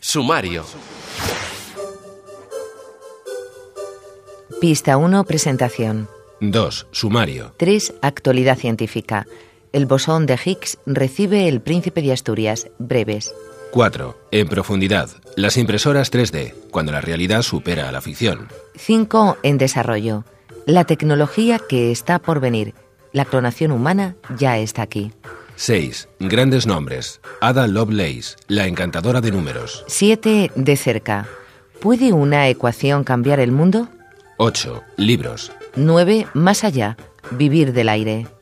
Sumario. Pista 1, presentación. 2. Sumario. 3, actualidad científica. El bosón de Higgs recibe el Príncipe de Asturias. Breves. 4. En profundidad. Las impresoras 3D, cuando la realidad supera a la ficción. 5, en desarrollo. La tecnología que está por venir. La clonación humana ya está aquí. 6. Grandes nombres. Ada Lovelace, la encantadora de números. 7, de cerca. ¿Puede una ecuación cambiar el mundo? 8. Libros. 9, más allá. Vivir del aire.